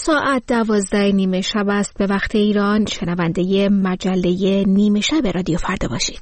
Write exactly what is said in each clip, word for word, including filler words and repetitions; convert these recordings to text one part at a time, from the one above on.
ساعت دوازده نیمه شب است به وقت ایران. شنونده مجله نیمه شب رادیو فردا باشید.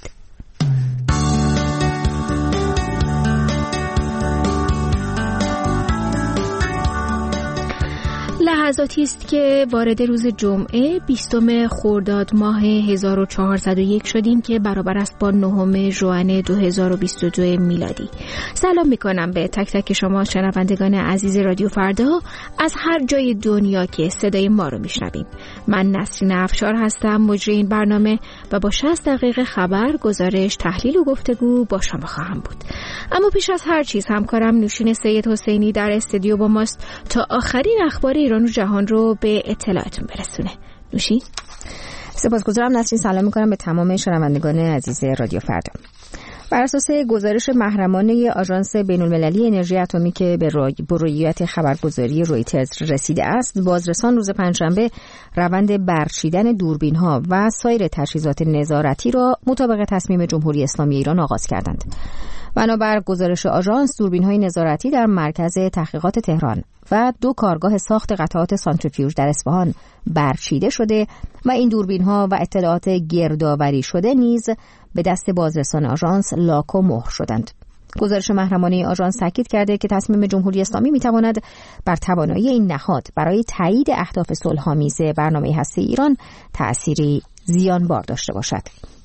لحظاتی است که وارد روز جمعه بیستم خرداد ماه هزار و چهارصد و یک شدیم که برابر است با نهم ژوئن دو هزار و بیست و دو میلادی. سلام میکنم به تک تک شما شنوندگان عزیز رادیو فردا از هر جای دنیا که صدای ما رو میشنویم. من نسرین افشار هستم، مجری این برنامه، و با شصت دقیقه خبر، گزارش، تحلیل و گفتگو با شما خواهم بود. اما پیش از هر چیز همکارم نوشین سید حسینی در استودیو با ماست تا آخرین اخبار ایران و جهان رو به اطلاعتون برسونه. نوشین. سپاسگزارم نسرین. سلام میکنم به تمام شنوندگان عزیز رادیو فردا. بر اساس گزارش محرمانه آژانس بین‌المللی انرژی اتمی که به رویت خبرگزاری رویترز رسیده است، بازرسان روز پنجشنبه روند برچیدن دوربین‌ها و سایر تجهیزات نظارتی را مطابق تصمیم جمهوری اسلامی ایران آغاز کردند. بنابر گزارش آژانس، دوربین‌های نظارتی در مرکز تحقیقات تهران و دو کارگاه ساخت قطعات سانتریفیوژ در اصفهان برچیده شده و این دوربین‌ها و اطلاعات گردآوری شده نیز به دست بازرسان آژانس لاک و مهر شدند. گزارش محرمانه آژانس تاکید کرده که تصمیم جمهوری اسلامی می‌تواند بر توانایی این نهاد برای تایید اهداف صلح‌آمیز برنامه هسته‌ای ایران تأثیری زیانبار داشته باشد.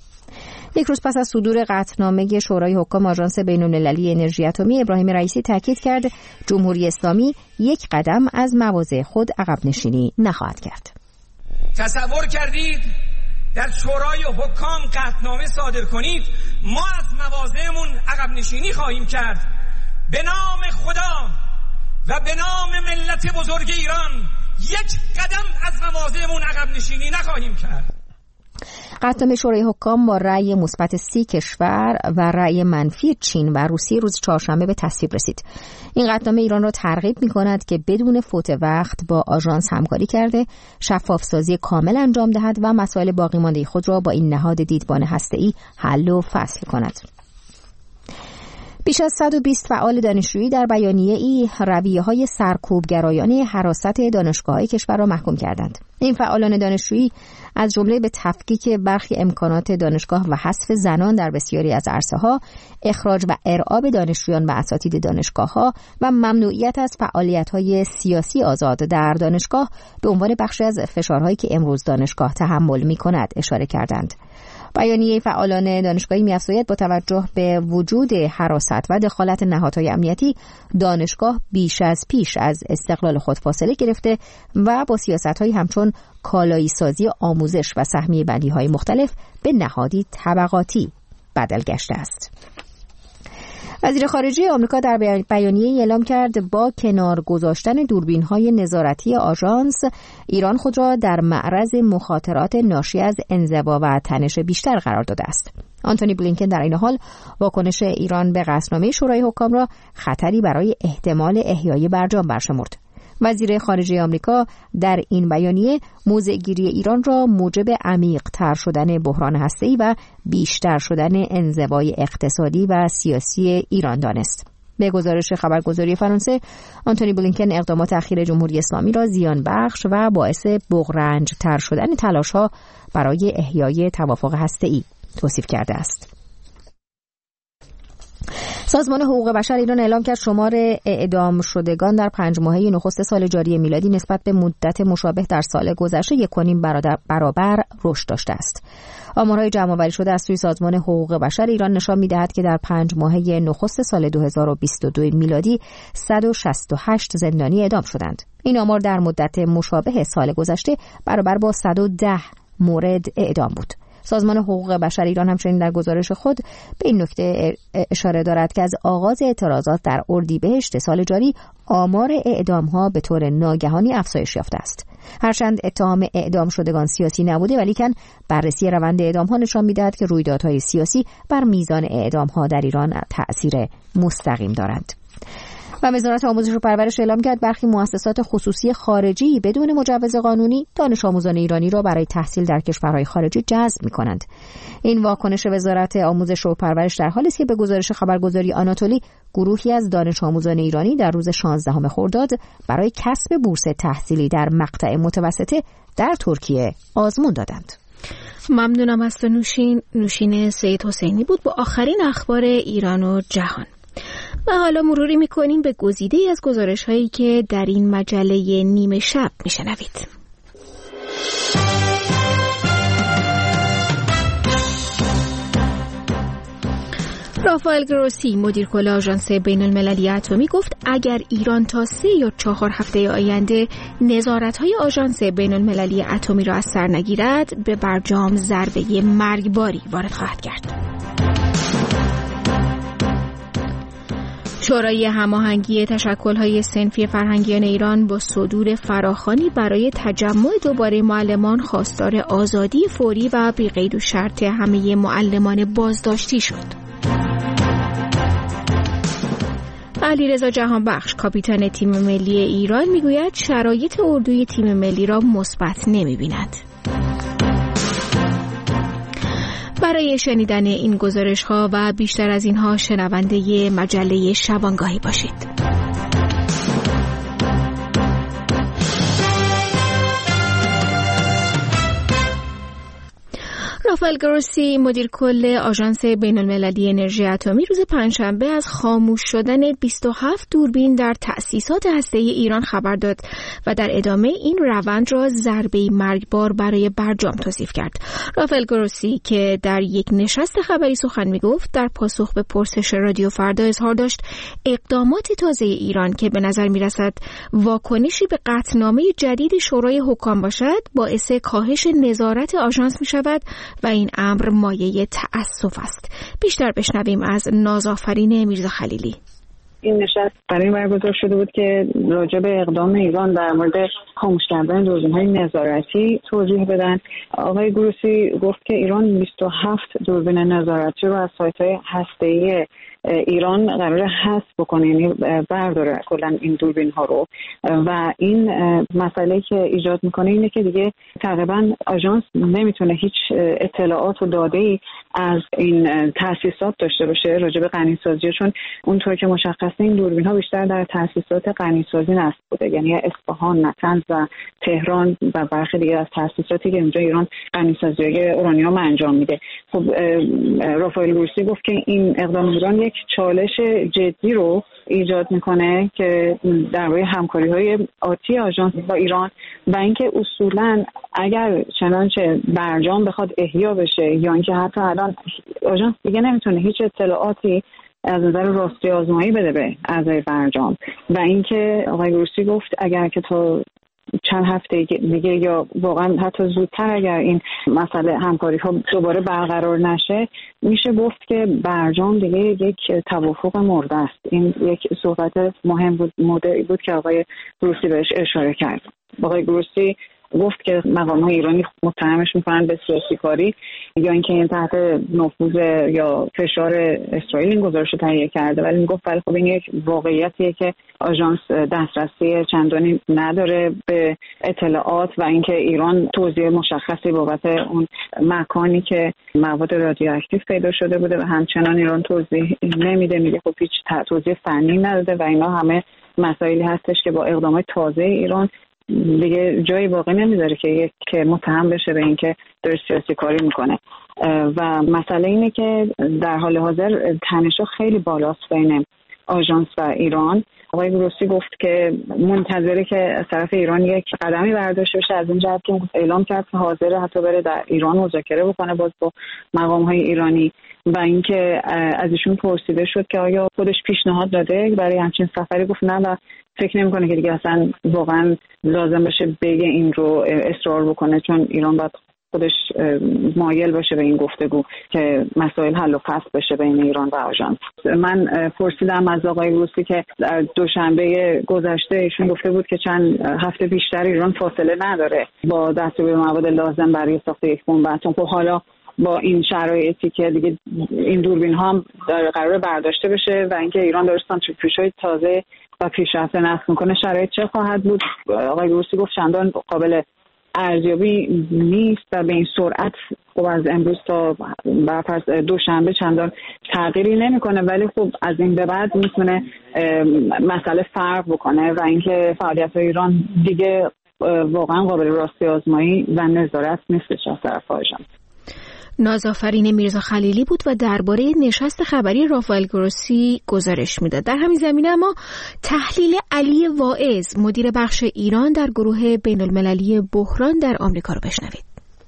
یک روز پس از صدور قطعنامه شورای حکام آژانس بین‌المللی انرژی اتمی، ابراهیم رئیسی تاکید کرد جمهوری اسلامی یک قدم از مواضع خود عقب نشینی نخواهد کرد. تصور کردید در شورای حکام قطعنامه صادر کنید ما از مواضعمون عقب نشینی خواهیم کرد؟ به نام خدا و به نام ملت بزرگ ایران یک قدم از مواضعمون عقب نشینی نخواهیم کرد. قطعنامه شورای حکام با رأی مثبت سی کشور و رأی منفی چین و روسیه روز چهارشنبه به تصویب رسید. این قطعنامه ایران را ترغیب می‌کند که بدون فوت وقت با آژانس همکاری کرده، شفافسازی کامل انجام دهد و مسائل باقی مانده خود را با این نهاد دیدبان هسته‌ای حل و فصل کند. بیش از صد و بیست فعال دانشجویی در بیانیه‌ای رویه‌های سرکوبگرایانه حراست دانشگاه‌های کشور را محکوم کردند. این فعالان دانشجویی از جمله به تفکیک برخی امکانات دانشگاه و حذف زنان در بسیاری از عرصه‌ها، اخراج و ارعاب دانشجویان و اساتید دانشگاه‌ها و ممنوعیت از فعالیت‌های سیاسی آزاد در دانشگاه به عنوان بخشی از فشارهایی که امروز دانشگاه تحمل می‌کند اشاره کردند. بیانیه فعالان دانشگاهی می‌افزاید با توجه به وجود حراست و دخالت نهادهای امنیتی، دانشگاه بیش از پیش از استقلال خود فاصله گرفته و با سیاست‌های همچون کالایی سازی آموزش و سهمیه بندی‌های مختلف به نهادی طبقاتی بدل گشته است. وزیر خارجه آمریکا در بیانیه اعلام کرد با کنار گذاشتن دوربین‌های نظارتی آژانس، ایران خود را در معرض مخاطرات ناشی از انزوا و تنش بیشتر قرار داده است. آنتونی بلینکن در این حال واکنش ایران به قطعنامه شورای حکام را خطری برای احتمال احیای برجام برشمرد. وزیر خارجه آمریکا در این بیانیه موضع‌گیری ایران را موجب عمیق‌تر شدن بحران هسته‌ای و بیشتر شدن انزوای اقتصادی و سیاسی ایران دانست. به گزارش خبرگزاری فرانسه، آنتونی بلینکن اقدامات اخیر جمهوری اسلامی را زیان بخش و باعث بغرنج‌تر شدن تلاش‌ها برای احیای توافق هسته‌ای توصیف کرده است. سازمان حقوق بشر ایران اعلام کرد شمار اعدام شدگان در پنج ماهه نخست سال جاری میلادی نسبت به مدت مشابه در سال گذشته یک و نیم برابر رشد داشته است. آمارهای جمع‌آوری شده از سوی سازمان حقوق بشر ایران نشان می‌دهد که در پنج ماهه نخست سال دو هزار و بیست و دو میلادی صد و شصت و هشت زندانی اعدام شدند. این آمار در مدت مشابه سال گذشته برابر با صد و ده مورد اعدام بود. سازمان حقوق بشر ایران همچنین در گزارش خود به این نکته اشاره دارد که از آغاز اعتراضات در اردیبهشت سال جاری آمار اعدام‌ها به طور ناگهانی افزایش یافته است. هرچند اتهام اعدام شدگان سیاسی نبوده، ولیکن بررسی روند اعدام‌ها نشان می‌دهد که رویدادهای سیاسی بر میزان اعدام‌ها در ایران تأثیر مستقیم دارند. و وزارت آموزش و پرورش اعلام کرد برخی مؤسسات خصوصی خارجی بدون مجوز قانونی دانش آموزان ایرانی را برای تحصیل در کشورهای خارجی جذب می‌کنند. این واکنش وزارت آموزش و پرورش در حالی است که به گزارش خبرگزاری آناتولی گروهی از دانش آموزان ایرانی در روز شانزدهم خرداد برای کسب بورس تحصیلی در مقطع متوسطه در ترکیه آزمون دادند. ممنونم از تو نوشین. نوشین سید حسینی بود با آخرین اخبار ایران و جهان. و حالا مروری میکنیم به گزیده‌ای از گزارش‌هایی که در این مجله نیمه شب میشنوید. رافائل گروسی مدیر کل آژانس بین المللی اتمی گفت اگر ایران تا سه یا چهار هفته آینده نظارت‌های آژانس بین المللی اتمی را از سر نگیرد به برجام ضربه مرگباری وارد خواهد کرد. شورای هماهنگی تشکل‌های صنفی فرهنگیان ایران با صدور فراخوانی برای تجمع دوباره معلمان خواستار آزادی فوری و بی قید و شرط همه معلمان بازداشتی شد. علیرضا جهانبخش کاپیتان تیم ملی ایران میگوید شرایط اردوی تیم ملی را مثبت نمی‌بیند. برای شنیدن این گزارش‌ها و بیشتر از اینها شنونده مجله شبانگاهی باشید. رافائل گروسی مدیر کل آژانس بین المللی انرژی اتمی روز پنجشنبه از خاموش شدن بیست و هفت دوربین در تأسیسات هسته‌ای ایران خبر داد و در ادامه این روند را ضربه‌ای مرگبار برای برجام توصیف کرد. رافائل گروسی که در یک نشست خبری سخن می‌گفت در پاسخ به پرسش رادیو فردا اظهار داشت اقدامات تازه ایران که به نظر می‌رسد واکنشی به قطعنامه جدید شورای حکام باشد باعث کاهش نظارت آژانس می‌شود و این امر مایه تأسف است. بیشتر بشنویم از نازآفرین میرزا خلیلی. این نشست برای برگزار شده بود که راجع به اقدام ایران در مورد خاموش کردن دوربین‌های نظارتی توضیح بدن. آقای گروسی گفت که ایران بیست و هفت دوربین نظارتی رو از سایت‌های هسته‌ای ایران قراره حذف بکنه، یعنی برداره کلا این دوربین ها رو و این مسئله که ایجاد میکنه اینه که دیگه تقریبا آژانس نمیتونه هیچ اطلاعات و داده‌ای از این تأسیسات داشته باشه راجع به غنی‌سازی، چون اونطور که مشخصه این دوربین ها بیشتر در تأسیسات غنی‌سازی نصب بوده، یعنی اصفهان، نطنز و تهران و برخی دیگه از تأسیساتی که اونجا ایران غنی‌سازی اورانیوم انجام میده. خب رافائل گروسی گفت که این اقدام ایران یک چالش جدی رو ایجاد میکنه که درباره همکاری‌های آتی آژانس با ایران و اینکه اصولاً اگر چنانچه برجام بخواد احیا بشه یا اینکه حتی الان آژانس دیگه نمیتونه هیچ اطلاعاتی از نظر راستی آزمایی بده به اعضای برجام و اینکه آقای گروسی گفت اگر که تا چند هفته دیگه یا واقعا حتی زودتر اگر این مسئله همکاری ها دوباره برقرار نشه میشه گفت که برجام دیگه یک توافق مرده است. این یک صحبت مهم بود موضوعی بود که آقای گروسی بهش اشاره کرد. آقای گروسی گفت که مقام‌های ایرانی متهمش میکنن به سیاسی کاری یا اینکه این تحت نفوذ یا فشار اسرائیل این گزارش رو تهیه کرده، ولی میگفت ولی خب این یک واقعیتیه که آژانس دسترسی چندانی نداره به اطلاعات و اینکه ایران توضیح مشخصی بابت اون مکانی که مواد رادیواکتیو پیدا شده بوده و همچنان ایران توضیح نمیده، میگه خب هیچ توضیح فنی نداده و اینا همه مسائلی هستش که با اقدامات تازه ایران دیگه جایی واقع نمیذاره که یک که متهم بشه به اینکه داره سیاسی کاری میکنه و مسئله اینه که در حال حاضر تنش‌ها خیلی بالاست بین آژانس و ایران. آقای گروسی گفت که منتظره که از طرف ایران یک قدمی برداشته بشه از این جهت که اعلام کرد که حاضره حتی بره در ایران مذاکره بکنه باز با مقام‌های ایرانی و اینکه از ایشون پرسیده شد که آیا خودش پیشنهاد داده برای همچین سفری، گفت نه و فکر نمی‌کنه که دیگه اصلا واقعا لازم باشه بگه این رو اصرار بکنه، چون ایران باید خودش مایل باشه به این گفتگو که مسائل حل و فصل بشه بین ایران و آژانس. من پرسیدم از آقای گروسی که در دوشنبه گذشته ایشون گفته بود که چند هفته بیشتر ایران فاصله نداره با دستیابی به مواد لازم برای ساخت یک بمب اتم. خب حالا با این شرایطی که دیگه این دوربین ها هم قرار برداشته بشه و اینکه ایران داره سانتریفیوژهای تازه و پیشرفت نسل میکنه شرایط چه خواهد بود؟ آقای گروسی گفت چندان قابل ارزیابی نیست و به این سرعت خب از امروز تا برفرض دوشنبه چندان تغییری نمیکنه، ولی خب از این به بعد میتونه مسئله فرق بکنه و اینکه فعالیت ایران دیگه واقعا قابل راستی آزمایی و نظارت نیستش از طرف آژانس. نازآفرین میرزا خلیلی بود و درباره نشست خبری رافائل گروسی گزارش میداد. در همین زمینه اما تحلیل علی واعظ مدیر بخش ایران در گروه بین المللی بحران در آمریکا رو بشنوید.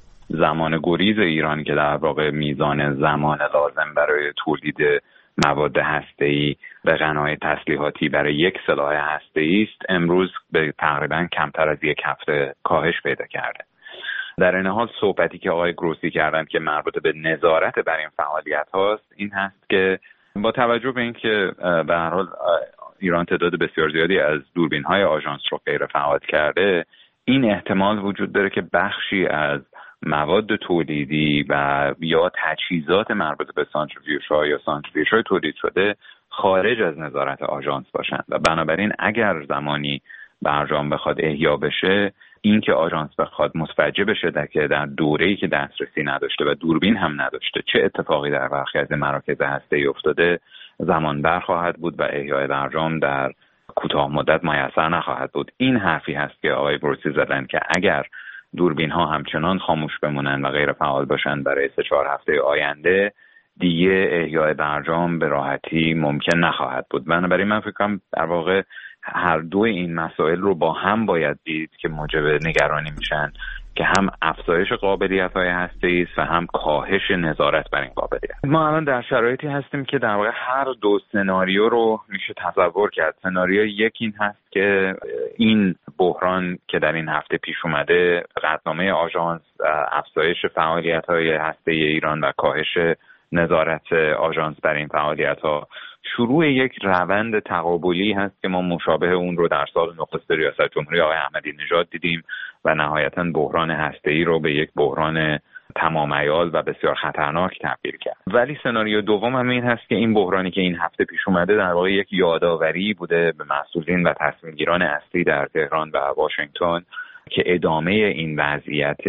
زمان گریز ایران که در واقع میزان زمان لازم برای تولید مواد هسته‌ای به غنای تسلیحاتی برای یک سلاح هسته‌ای است امروز به تقریبا کمتر از یک هفته کاهش پیدا کرده. در این حال صحبتی که آقای گروسی کردن که مربوط به نظارت بر این فعالیت هاست این هست که با توجه به اینکه به هر حال ایران تعداد بسیار زیادی از دوربین های آژانس رو غیر فعال کرده، این احتمال وجود داره که بخشی از مواد تولیدی و یا تجهیزات مربوط به سانتریفیوژها یا سانتریفیوژهای تولید شده خارج از نظارت آژانس باشند و بنابراین اگر زمانی برجام بخواد احیا بشه، این که آژانس بخواد متوجه بشه در که در دوره‌ای که دسترسی نداشته و دوربین هم نداشته چه اتفاقی در برخی از مراکز هسته‌ای افتاده، زمان بر خواهد بود و احیای برجام در کوتاه مدت میسر نخواهد بود. این حرفی هست که آقای گروسی زدن که اگر دوربین ها همچنان خاموش بمونن و غیر فعال باشن برای سه چهار هفته آینده، دیگه احیای برجام به راحتی ممکن نخواهد بود. بنابراین من فکر کنم در واقع هر دو این مسائل رو با هم باید دید که موجب نگرانی میشن که هم افزایش قابلیت‌های هسته‌ای است و هم کاهش نظارت بر این قابلیت. ما الان در شرایطی هستیم که در واقع هر دو سناریو رو میشه تصور کرد. سناریو یک این هست که این بحران که در این هفته پیش اومده، قطعنامه آژانس، افزایش فعالیت‌های هسته‌ای ایران و کاهش نظارت آژانس بر این فعالیت‌ها شروع یک روند تقابلی هست که ما مشابه اون رو در سال نخست ریاست جمهوری آقای احمدی نژاد دیدیم و نهایتاً بحران هسته‌ای رو به یک بحران تمام عیار و بسیار خطرناک تبدیل کرد. ولی سناریو دوم هم این هست که این بحرانی که این هفته پیش اومده در واقع یک یادآوری بوده به مسئولین و تصمیمگیران اصلی در تهران و واشنگتن که ادامه این وضعیت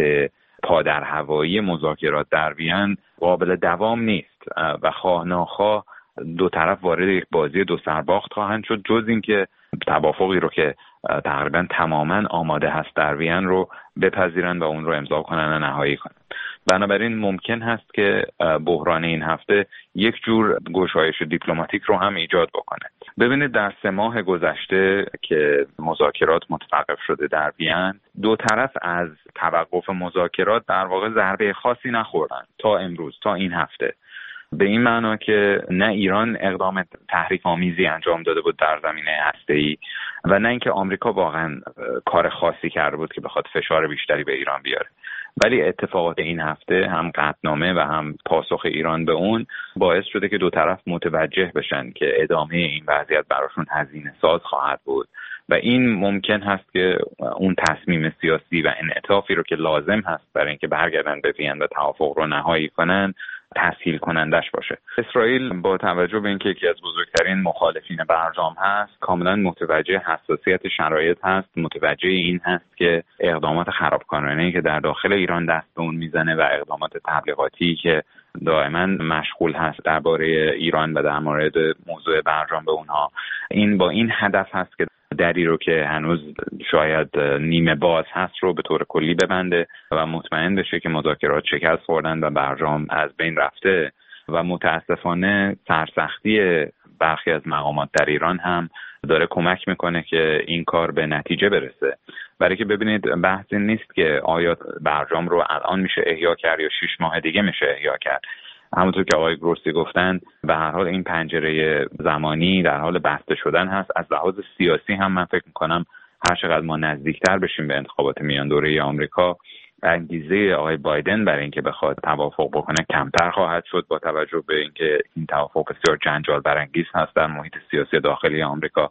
پادرهوایی مذاکرات در وین قابل دوام نیست و خواه ناخواه دو طرف وارد یک بازی دو سرباخت خواهند شد، جز اینکه توافقی رو که تقریبا تماما آماده هست در وین رو بپذیرن و اون رو امضا کنن و نهایی کنن. بنابراین ممکن هست که بحران این هفته یک جور گشایش دیپلماتیک رو هم ایجاد بکنه. ببینید در سه ماه گذشته که مذاکرات متوقف شده در وین، دو طرف از توقف مذاکرات در واقع ضربه خاصی نخوردن تا امروز، تا این هفته. به این معنا که نه ایران اقدام تحریک آمیزی انجام داده بود در زمینه هسته‌ای و نه اینکه آمریکا واقعا کار خاصی کرده بود که بخواد فشار بیشتری به ایران بیاره. ولی اتفاقات این هفته هم قطعنامه و هم پاسخ ایران به اون باعث شده که دو طرف متوجه بشن که ادامه این وضعیت براشون هزینه ساز خواهد بود و این ممکن هست که اون تصمیم سیاسی و انعطافی رو که لازم هست برای اینکه برگردن به وین و توافق رو نهایی کنن تسهیل کنندش باشه. اسرائیل با توجه به اینکه یکی از بزرگترین مخالفین برجام هست کاملا متوجه حساسیت شرایط هست، متوجه این هست که اقدامات خرابکارانه‌ای که در داخل ایران دست به اون میزنه و اقدامات تبلیغاتی که دائما مشغول هست درباره ایران و در مورد موضوع برجام به اونها، این با این هدف هست که دری رو که هنوز شاید نیمه باز هست رو به طور کلی ببنده و مطمئن بشه که مذاکرات شکست خوردن و برجام از بین رفته و متاسفانه سرسختی برخی از مقامات در ایران هم داره کمک میکنه که این کار به نتیجه برسه. برای که ببینید بحث این نیست که آیا برجام رو الان میشه احیا کرد یا شش ماه دیگه میشه احیا کرد. همونطور که آقای گروسی گفتن به هر حال این پنجره زمانی در حال بسته شدن هست. از لحاظ سیاسی هم من فکر میکنم هر چقدر ما نزدیکتر بشیم به انتخابات میان دوره آمریکا، انگیزه آقای بایدن برای اینکه بخواد توافق بکنه کمتر خواهد شد با توجه به اینکه این توافق بسیار جنجال برانگیز هست در محیط سیاسی داخلی آمریکا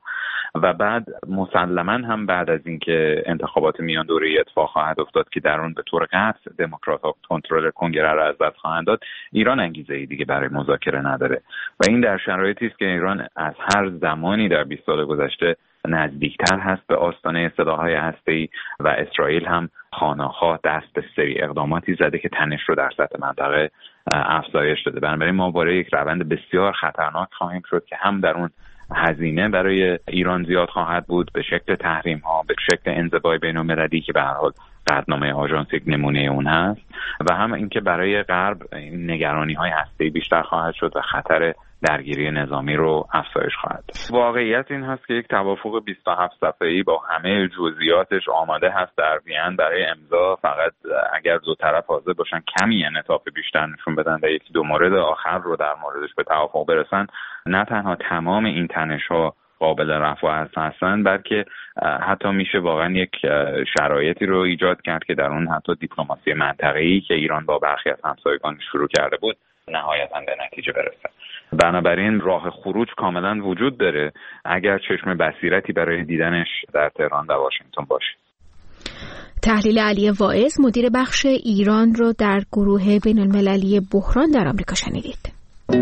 و بعد مسلما هم بعد از اینکه انتخابات میان دوره اتفاق خواهد افتاد که در اون به طور قطع دموکرات‌ها کنترل کنگره را از دست خواهند داد، ایران انگیزه‌ای دیگه برای مذاکره نداره و این در شرایطی است که ایران از هر زمانی در بیست سال گذشته نزدیکتر هست به آستانه سلاح‌های هسته‌ای و اسرائیل هم خانه‌خواه دست به سری اقداماتی زده که تنش رو در سطح منطقه افزایش داده. بنابراین ما وارد یک روند بسیار خطرناک خواهیم شد که هم در اون هزینه برای ایران زیاد خواهد بود به شکل تحریم‌ها، به شکل انزوای بین‌المللی که به هر حال قطعنامه آژانس یک نمونه اون هست، و هم اینکه برای غرب نگرانی‌های هسته‌ای بیشتر خواهد شد و خطر درگیری نظامی رو افزایش خواهد داد. واقعیت این هست که یک توافق بیست و هفت صفحه‌ای با همه جزئیاتش آماده هست در وین برای امضا، فقط اگر دو طرف حاضر باشن کمی انعطاف بیشتر نشون بدن و یکی دو مورد آخر رو در موردش به توافق برسن، نه تنها تمام این تنش‌ها قابل رفع هستن، بلکه حتی میشه واقعا یک شرایطی رو ایجاد کرد که در اون حتی دیپلماسی منطقه‌ای که ایران با برخی از همسایگانش شروع کرده بود نهایتاً به نتیجه برسه. بنابراین راه خروج کاملا وجود داره اگر چشم بصیرتی برای دیدنش در تهران و واشنگتن باشه. تحلیل علی واعظ، مدیر بخش ایران رو در گروه بین‌المللی بحران در آمریکا شنیدید.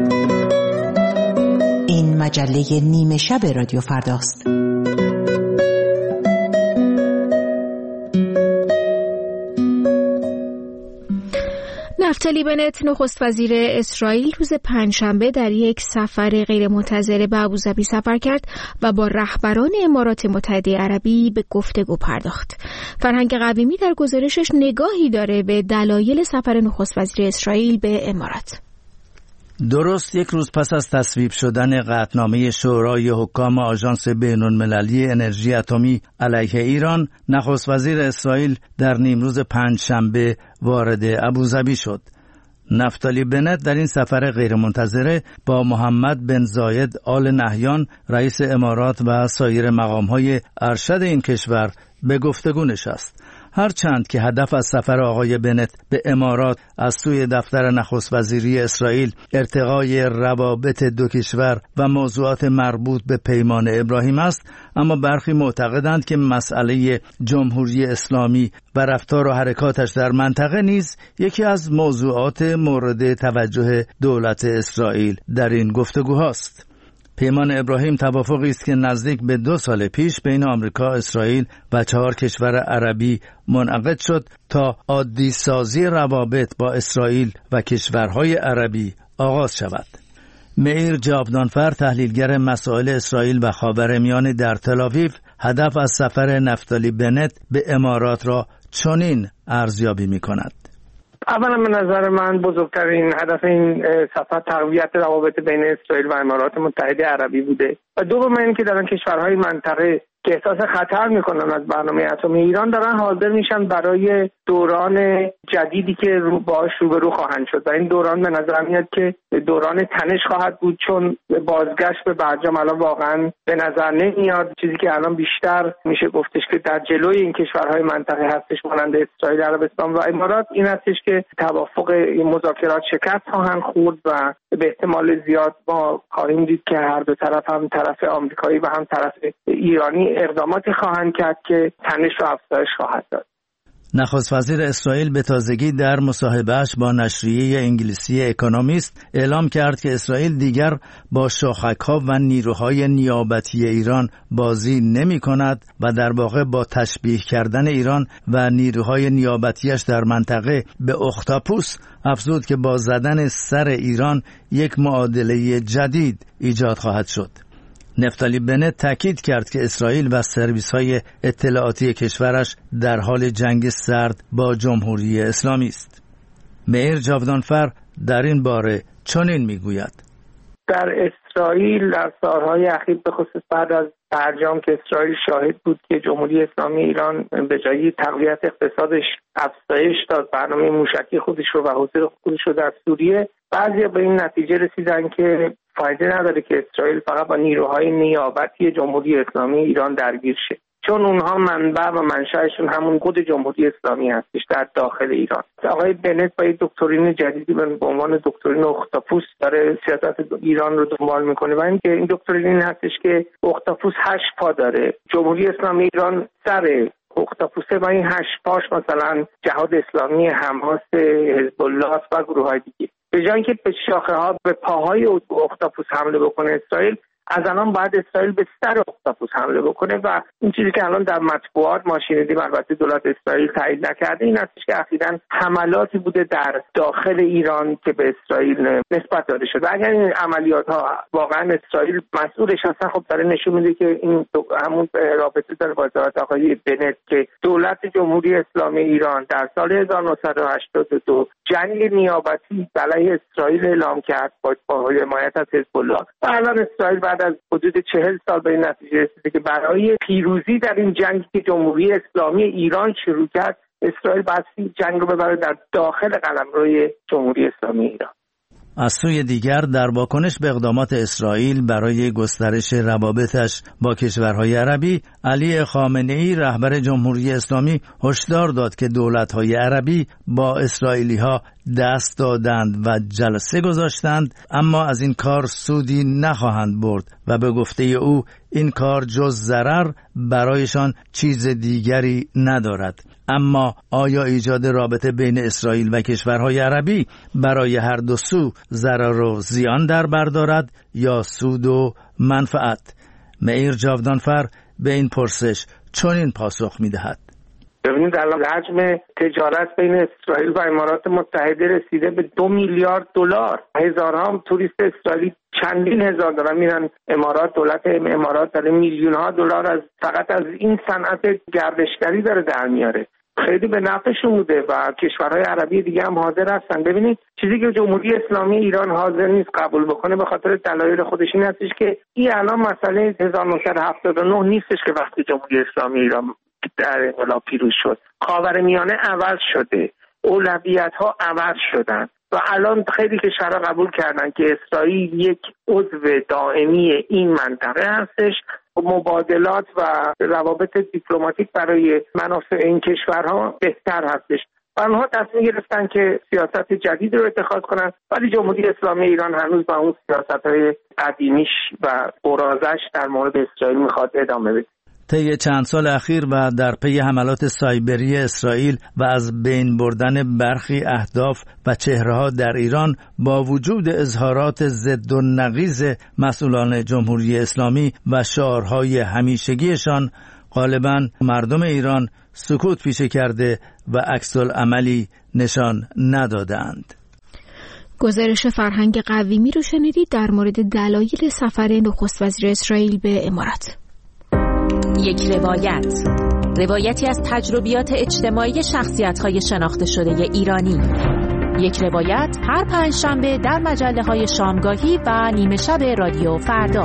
این مجله نیمه شب رادیو فرداست. نفتالی بنت نخست وزیر اسرائیل روز پنجشنبه در یک سفر غیرمنتظره به ابوظبی سفر کرد و با رهبران امارات متحده عربی به گفتگو پرداخت. فرهنگ قویمی در گزارشش نگاهی داره به دلایل سفر نخست وزیر اسرائیل به امارات. درست یک روز پس از تصویب شدن قطعنامه شورای حکام آژانس بین‌المللی انرژی اتمی علیه ایران، نخست وزیر اسرائیل در نیمروز پنجشنبه وارد ابوظبی شد. نفتالی بنت در این سفر غیرمنتظره با محمد بن زاید آل نهیان رئیس امارات و سایر مقام‌های ارشد این کشور به گفتگو نشست. هرچند که هدف از سفر آقای بنت به امارات از سوی دفتر نخست وزیری اسرائیل ارتقای روابط دو کشور و موضوعات مربوط به پیمان ابراهیم است، اما برخی معتقدند که مسئله جمهوری اسلامی و رفتار و حرکاتش در منطقه نیز یکی از موضوعات مورد توجه دولت اسرائیل در این گفتگوهاست. پیمان ابراهیم توافقی است که نزدیک به دو سال پیش بین آمریکا، اسرائیل و چهار کشور عربی منعقد شد تا عادی سازی روابط با اسرائیل و کشورهای عربی آغاز شود. مئیر جاودانفر، تحلیلگر مسائل اسرائیل و خاورمیانه در تل‌آویو، هدف از سفر نفتالی بنت به امارات را چنین ارزیابی می‌کند. اولا به نظر من بزرگترین هدف این سفر تقویت روابط بین اسرائیل و امارات متحده عربی بوده و دوم این که در کشورهای منطقه که احساس خطر میکنن از برنامه اتمی ایران دارن حاضر میشن برای دوران جدیدی که رو باش روبرو خواهند شد و این دوران به نظر میاد که دوران تنش خواهد بود، چون بازگشت به برجام الان واقعا به نظر نمیاد. چیزی که الان بیشتر میشه گفتش که در جلوی این کشورهای منطقه هستش مانند اسرائیل، عربستان و امارات این هستش که توافق مذاکرات شکست خواهند خورد و به احتمال زیاد ما خواهیم دید که هر دو طرف، هم طرف آمریکایی و هم طرف ایرانی، اقداماتی خواهند کرد که تنش را افزایش خواهد داد. نخست وزیر اسرائیل به تازگی در مصاحبه‌اش با نشریه انگلیسی اکونومیست اعلام کرد که اسرائیل دیگر با شاخک‌ها و نیروهای نیابتی ایران بازی نمی‌کند و در واقع با تشبیه کردن ایران و نیروهای نیابتیش در منطقه به اختاپوس افزود که با زدن سر ایران یک معادله جدید ایجاد خواهد شد. نفتالی بنت تاکید کرد که اسرائیل و سرویس‌های اطلاعاتی کشورش در حال جنگ سرد با جمهوری اسلامی است. مئیر جاودانفر در این باره چنین میگوید: در اسرائیل در سالهای اخیر به خصوص بعد از برجام که اسرائیل شاهد بود که جمهوری اسلامی ایران به جای تقویت اقتصادش افزایش داد برنامه موشکی خودش رو و حضور خودش رو در سوریه، بعضی به این نتیجه رسیدن که فایده نداره که اسرائیل فقط با نیروهای نیابتی جمهوری اسلامی ایران درگیر شه، چون اونها منبع و منشأشون همون خود جمهوری اسلامی هستش در داخل ایران. آقای بنت با یک دکترین جدیدی به عنوان دکترین اختاپوس داره سیاست ایران رو دنبال میکنه و اینکه این دکترین این هستش که اختاپوس هشت پا داره. جمهوری اسلامی ایران سر اختاپوسه و این هشت پاش مثلا جهاد اسلامی، حماس، حزب الله و گروه های دیگه. به جای اینکه به شاخه ها به پاهای اختاپوس حمله بکنه اسرائیل، از الان باید اسرائیل به سر اختاپوس حمله بکنه و این چیزی که الان در مطبوعات ما شنیدیم، البته دولت اسرائیل تایید نکرده، این هستش که اخیراً حملاتی بوده در داخل ایران که به اسرائیل نسبت داده شده. اگر این عملیات ها واقعا اسرائیل مسئولش هستن، خب داره نشون میده که این همون رابطه داره با ذات آقای بنت که دولت جمهوری اسلامی ایران در سال هزار و نهصد و هشتاد و دو جنگ نیابتی علیه اسرائیل اعلام کرد با حمایت از حزب الله و الان اسرائیل بعد از حدود چهل سال به این نتیجه رسیده که برای پیروزی در این جنگی که جمهوری اسلامی ایران شروع کرد، اسرائیل باید جنگ رو ببره در داخل قلمروی جمهوری اسلامی ایران. از سوی دیگر در واکنش به اقدامات اسرائیل برای گسترش روابطش با کشورهای عربی، علی خامنه‌ای رهبر جمهوری اسلامی هشدار داد که دولت‌های عربی با اسرائیلی‌ها دست دادند و جلسه گذاشتند، اما از این کار سودی نخواهند برد و به گفته او این کار جز ضرر برایشان چیز دیگری ندارد. اما آیا ایجاد رابطه بین اسرائیل و کشورهای عربی برای هر دو سو ضرر و زیان در بر دارد یا سود و منفعت؟ معیر جاودانفر به این پرسش چنین پاسخ می‌دهد: ببینید الان حجم تجارت بین اسرائیل و امارات متحده رسیده به دو میلیارد دلار. هزارها توریست اسرائیلی چندین هزار دلار میرن امارات. دولت امارات داره میلیون ها دلار از فقط از این صنعت گردشگری داره در میاره. خیلی به نفعشون بوده و کشورهای عربی دیگه هم حاضر هستن. ببینید چیزی که جمهوری اسلامی ایران حاضر نیست قبول بکنه به خاطر دلایل خودش این هستش که این الان مسئله هزار و نهصد و هفتاد و نه نیستش که وقتی جمهوری اسلامی ایران در انقلاب پیروز شد. خاورمیانه عوض شده، اولویت ها عوض شدن و الان خیلی کشورها قبول کردن که اسرائیل یک عضو دائمی این منطقه هستش. مبادلات و روابط دیپلماتیک برای منافع این کشورها بهتر هستش. آنها تصمیم گرفتن که سیاست جدید رو اتخاذ کنن، ولی جمهوری اسلامی ایران هنوز با اون سیاست‌های قدیمیش و قراضه‌اش در مورد اسرائیل میخواد ادامه بده. طی چند سال اخیر و در پی حملات سایبری اسرائیل و از بین بردن برخی اهداف و چهره‌ها در ایران، با وجود اظهارات ضد و نقیض مسئولان جمهوری اسلامی و شعارهای همیشگیشان، غالباً مردم ایران سکوت پیشه کرده و عکس‌العملی نشان ندادند. گزارش فرهنگ قویمی رو شنیدید در مورد دلایل سفر نخست وزیر اسرائیل به امارات. یک روایت، روایتی از تجربیات اجتماعی شخصیت‌های شناخته شده ایرانی. یک روایت هر پنجشنبه در مجله‌های شامگاهی و نیمه شب رادیو فردا.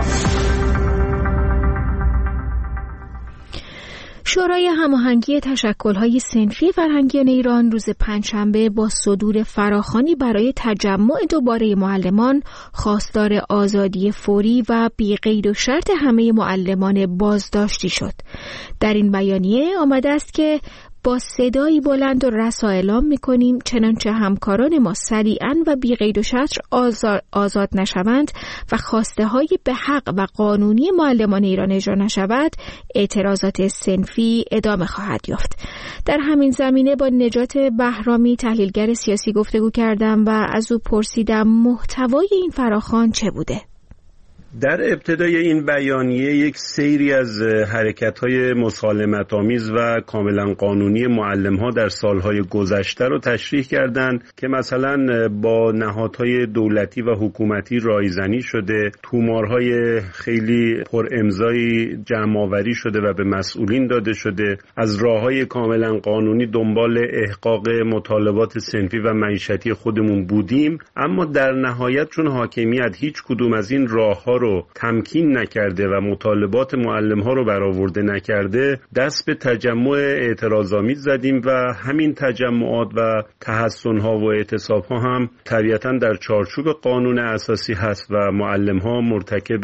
شورای هماهنگی تشکل‌های صنفی فرهنگیان ایران روز پنجشنبه با صدور فراخوانی برای تجمع دوباره معلمان خواستار آزادی فوری و بی قید و شرط همه معلمان بازداشتی شد. در این بیانیه آمده است که با صدایی بلند و رسا اعلام می‌کنیم چنانچه همکاران ما سریعاً و بی قید و شرط آزاد, آزاد نشوند و خواسته های به حق و قانونی معلمان ایران اجرا نشود، اعتراضات صنفی ادامه خواهد یافت. در همین زمینه با نجات بهرامی تحلیلگر سیاسی گفتگو کردم و از او پرسیدم محتوای این فراخوان چه بوده. در ابتدای این بیانیه یک سیری از حرکت‌های مسالمت‌آمیز و کاملا قانونی معلم‌ها در سالهای گذشته رو تشریح کردند که مثلا با نهادهای دولتی و حکومتی رایزنی شده، تومارهای خیلی پر امضایی جمع‌آوری شده و به مسئولین داده شده، از راه‌های کاملا قانونی دنبال احقاق مطالبات صنفی و معیشتی خودمون بودیم، اما در نهایت چون حاکمیت هیچ کدوم از این راه‌ها رو تمکین نکرده و مطالبات معلم ها رو برآورده نکرده، دست به تجمع اعتراض‌آمیز زدیم و همین تجمعات و تحصن ها و اعتصاب ها هم طبیعتاً در چارچوب قانون اساسی هست و معلم ها مرتکب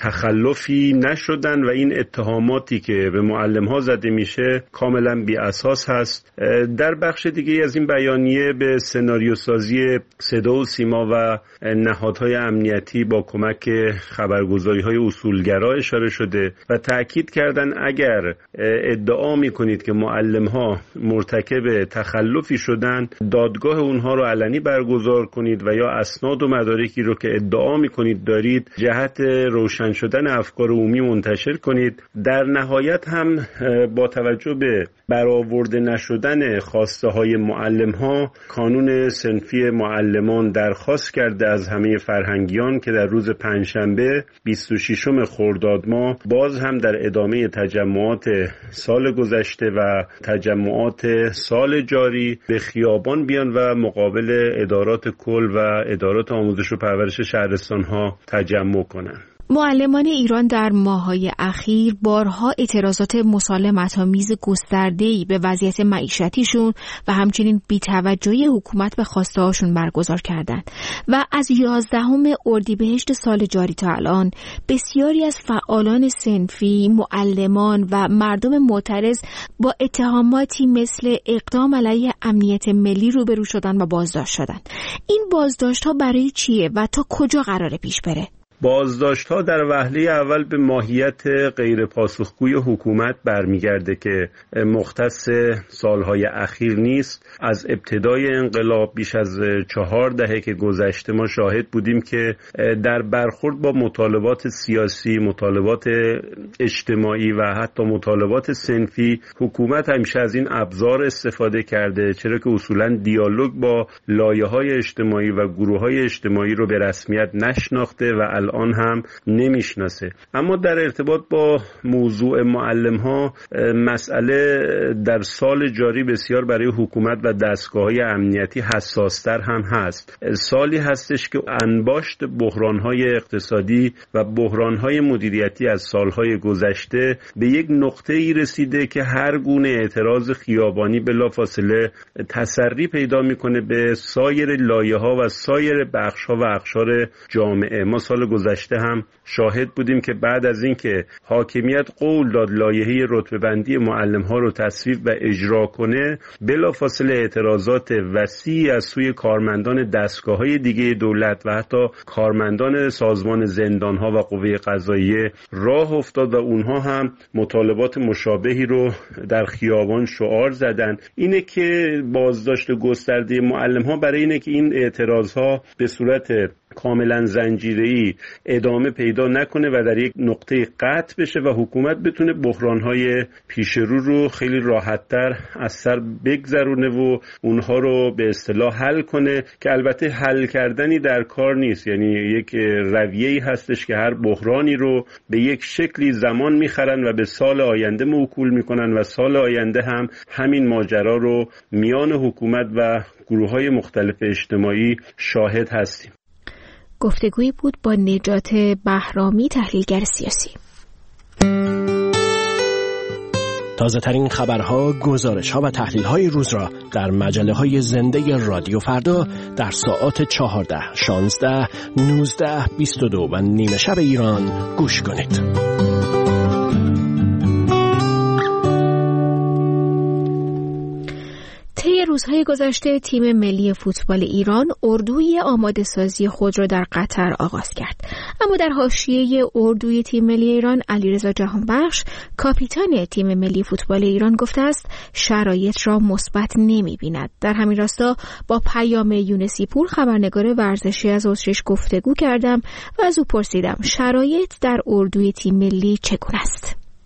تخلفی نشدن و این اتهاماتی که به معلم ها زده میشه کاملا بی اساس هست. در بخش دیگه از این بیانیه به سناریو سازی صدا و سیما و نهادهای امنیتی با کمک خبرگزاری های اصولگرا اشاره شده و تأکید کردن اگر ادعا میکنید که معلم ها مرتکب تخلفی شدن، دادگاه اونها رو علنی برگزار کنید و یا اسناد و مدارکی رو که ادعا میکنید دارید جهت روشن شدن افکار عمومی منتشر کنید. در نهایت هم با توجه به برآورده نشدن خواسته های معلم ها، کانون صنفی معلمان درخواست کرده از همه فرهنگیان که در روز پنجشنبه بیست و ششم خرداد ماه باز هم در ادامه تجمعات سال گذشته و تجمعات سال جاری به خیابان بیان و مقابل ادارات کل و ادارات آموزش و پرورش شهرستان ها تجمع کنند. معلمان ایران در ماه‌های اخیر بارها اعتراضات مسالمت‌آمیز گسترده‌ای به وضعیت معیشتیشون و همچنین بی‌توجهی حکومت به خواسته‌هاشون برگزار کردند و از یازدهم اردیبهشت سال جاری تا الان بسیاری از فعالان صنفی، معلمان و مردم معترض با اتهاماتی مثل اقدام علیه امنیت ملی روبرو شدن و بازداشت شدن. این بازداشت‌ها برای چیه و تا کجا قراره پیش بره؟ بازداشت‌ها در وهله اول به ماهیت غیر پاسخگوی حکومت برمیگرده که مختص سالهای اخیر نیست. از ابتدای انقلاب بیش از چهار دهه که گذشته ما شاهد بودیم که در برخورد با مطالبات سیاسی، مطالبات اجتماعی و حتی مطالبات صنفی، حکومت همیشه از این ابزار استفاده کرده، چرا که اصولاً دیالوگ با لایه‌های اجتماعی و گروه‌های اجتماعی رو به رسمیت نشناخته و الان هم نمیشناسه. اما در ارتباط با موضوع معلم ها، مسئله در سال جاری بسیار برای حکومت و دستگاه‌های امنیتی حساستر هم هست. سالی هستش که انباشت بحران‌های اقتصادی و بحران‌های مدیریتی از سالهای گذشته به یک نقطه‌ای رسیده که هر گونه اعتراض خیابانی بلافاصله تسری پیدا میکنه به سایر لایه‌ها و سایر بخش‌ها و اقشار جامعه. ما سال گذشته هم شاهد بودیم که بعد از اینکه حاکمیت قول داد لایحه رتبه بندی معلم ها رو تصویب و اجرا کنه، بلافاصله اعتراضات وسیعی از سوی کارمندان دستگاه‌های دیگه دولت و حتی کارمندان سازمان زندان‌ها و قوه قضاییه راه افتاد و اونها هم مطالبات مشابهی رو در خیابان شعار زدن. اینه که بازداشت گسترده معلم ها برای اینه که این اعتراضها به صورت کاملا زنجیره‌ای ادامه پیدا نکنه و در یک نقطه قطع بشه و حکومت بتونه بحران‌های پیش رو رو خیلی راحت‌تر از سر بگذرونه و اونها رو به اصطلاح حل کنه، که البته حل کردنی در کار نیست. یعنی یک رویه‌ای هستش که هر بحرانی رو به یک شکلی زمان می‌خرن و به سال آینده موکول می‌کنن و سال آینده هم همین ماجرا رو میان حکومت و گروه‌های مختلف اجتماعی شاهد هستیم. گفتگویی بود با نجات بهرامی، تحلیلگر سیاسی. تازه ترین خبرها، گزارش‌ها و تحلیل‌های روز را در مجله‌های زنده رادیو فردا در ساعات چهارده، شانزده، نوزده، بیست و دو و نیمه شب ایران گوش کنید. طی روزهای گذشته تیم ملی فوتبال ایران اردوی آماده سازی خود را در قطر آغاز کرد. اما در حاشیه اردوی تیم ملی ایران، علیرضا جهانبخش، کاپیتان تیم ملی فوتبال ایران، گفته است شرایط را مثبت نمی‌بیند. در همین راستا با پیام یونسی پور، خبرنگار ورزشی از اتریش، گفتگو کردم و از او پرسیدم شرایط در اردوی تیم ملی چگونه است.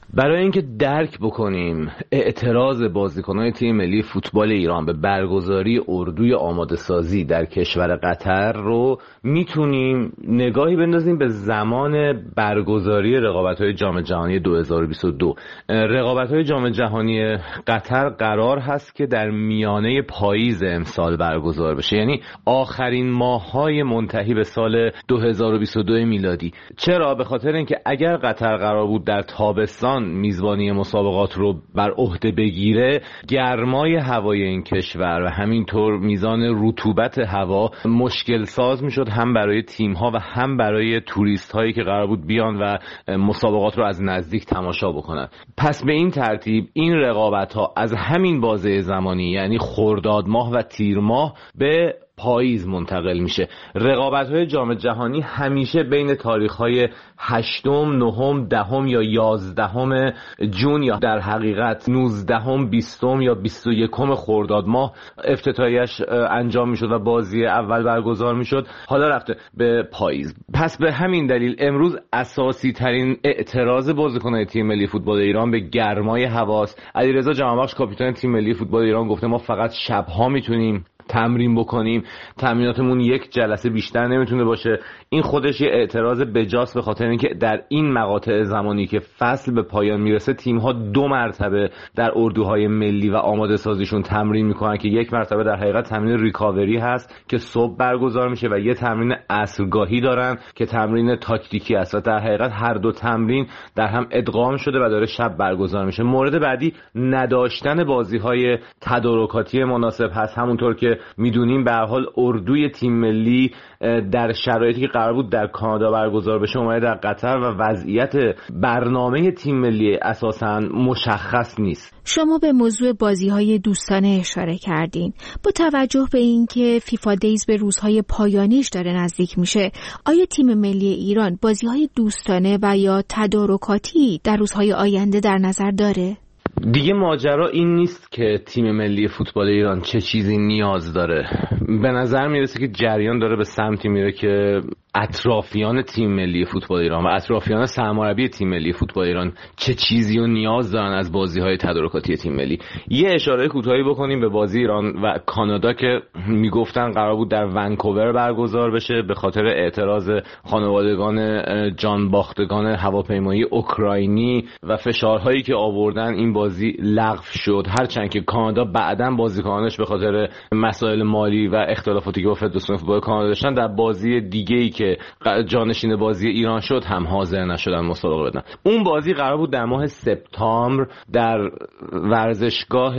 برای اینکه درک بکنیم اعتراض بازیکنان تیم ملی فوتبال ایران به برگزاری اردوی آماده سازی در کشور قطر رو میتونیم نگاهی بندازیم به زمان برگزاری رقابت‌های جام جهانی دو هزار و بیست و دو. رقابت‌های جام جهانی قطر قرار هست که در میانه پاییز امسال برگزار بشه، یعنی آخرین ماه‌های منتهی به سال دو هزار و بیست و دو میلادی. چرا؟ به خاطر اینکه اگر قطر قرار بود در تابستان میزبانی مسابقات رو بر عهده بگیره، گرمای هوای این کشور و همینطور میزان رطوبت هوا مشکل ساز میشد، هم برای تیم ها و هم برای توریست هایی که قرار بود بیان و مسابقات رو از نزدیک تماشا بکنن. پس به این ترتیب این رقابت ها از همین بازه زمانی، یعنی خرداد ماه و تیر ماه، به پاییز منتقل میشه. رقابت‌های جام جهانی همیشه بین تاریخ‌های هشتم، نهم، دهم یا یازدهم جون یا در حقیقت نوزدهم، بیستم یا بیست و یکم خرداد ماه افتتاحیش انجام میشد و بازی اول برگزار میشد. حالا رفته به پاییز. پس به همین دلیل امروز اساسی ترین اعتراض بازیکنان تیم ملی فوتبال ایران به گرمای هواست. علیرضا جهانبخش کاپیتان تیم ملی فوتبال ایران گفته ما فقط شب‌ها میتونیم تمرین بکنیم، تمریناتمون یک جلسه بیشتر نمیتونه باشه. این خودش یه اعتراض بجاست، به خاطر اینکه در این مقاطع زمانی که فصل به پایان میرسه تیم‌ها دو مرتبه در اردوهای ملی و آماده سازیشون تمرین میکنن که یک مرتبه در حقیقت تمرین ریکاوری هست که صبح برگزار میشه و یه تمرین عصرگاهی دارن که تمرین تاکتیکی است و در حقیقت هر دو تمرین در هم ادغام شده و داره شب برگزار میشه. مورد بعدی نداشتن بازی‌های تدارکاتی مناسب هست. همونطور که میدونیم به هر حال اردوی تیم ملی در شرایطی که قرار بود در کانادا برگزار بشه اومده در قطر و وضعیت برنامه تیم ملی اساساً مشخص نیست. شما به موضوع بازی‌های دوستانه اشاره کردین. با توجه به اینکه فیفا دیز به روزهای پایانیش داره نزدیک میشه، آیا تیم ملی ایران بازی‌های دوستانه و یا تدارکاتی در روزهای آینده در نظر داره؟ دیگه ماجرا این نیست که تیم ملی فوتبال ایران چه چیزی نیاز داره. به نظر میرسه که جریان داره به سمتی میره که اطرافیان تیم ملی فوتبال ایران و اطرافیان سرمربی تیم ملی فوتبال ایران چه چیزی رو نیاز دارن از بازی‌های تدارکاتی تیم ملی. یه اشاره کوتاهی بکنیم به بازی ایران و کانادا که میگفتن قرار بود در ونکوور برگزار بشه به خاطر اعتراض خانوادگان جان باختگان هواپیمایی اوکراینی و فشارهایی که آوردن این بازی لغو شد. هرچند که کانادا بعداً بازیکنانش به خاطر مسائل مالی و اختلافاتی که با فدراسیون فوتبال کانادا داشتن در بازی دیگه‌ای که جانشین بازی ایران شد هم حاضر نشدن مسابقه بدن. اون بازی قرار بود در ماه سپتامبر در ورزشگاه